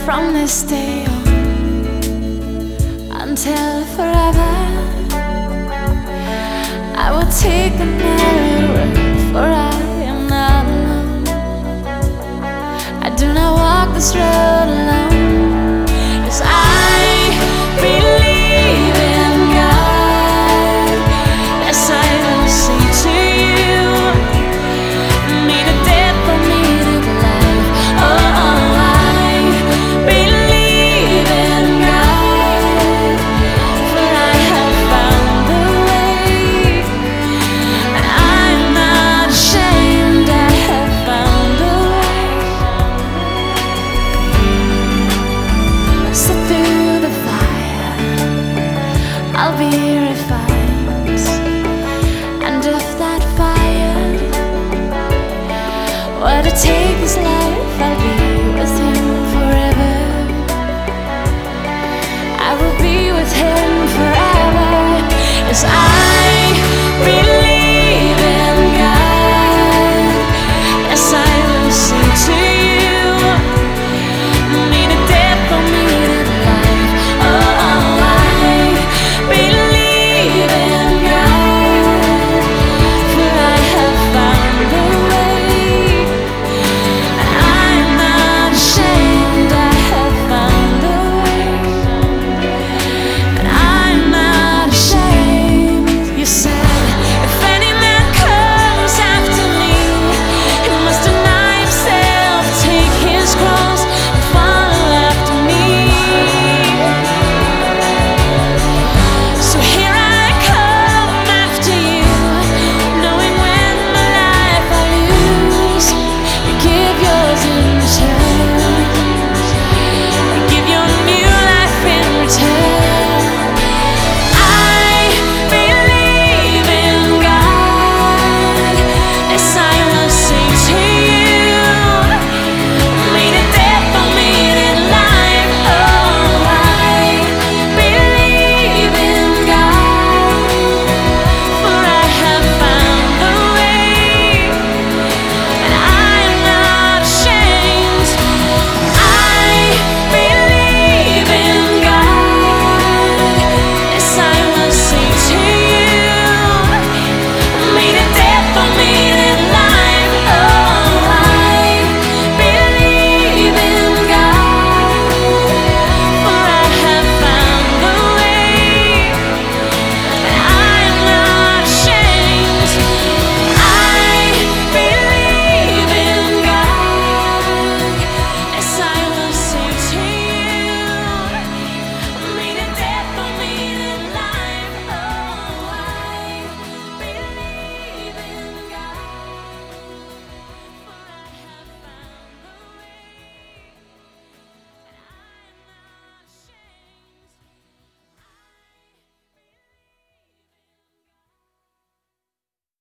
from this day on until forever. I will take the narrow road, for I am not alone. I do not walk this road alone, 'cause I believe in God. Yes, I will sing to you. Need a death for me to life. Oh, I believe in God, for I have found the way, and I'm not ashamed. I have found the way. So through the fire, I'll be refined, and if that fire were to take this life